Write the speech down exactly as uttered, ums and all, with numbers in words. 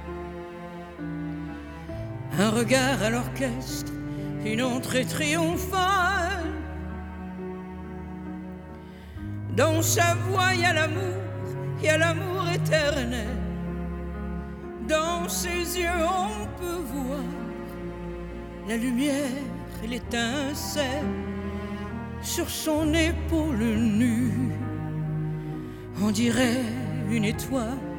Un regard à l'orchestre, une entrée triomphale. Dans sa voix, il y a l'amour, il y a l'amour éternel. Dans ses yeux, on peut voir la lumière et l'étincelle. Sur son épaule nue, on dirait une étoile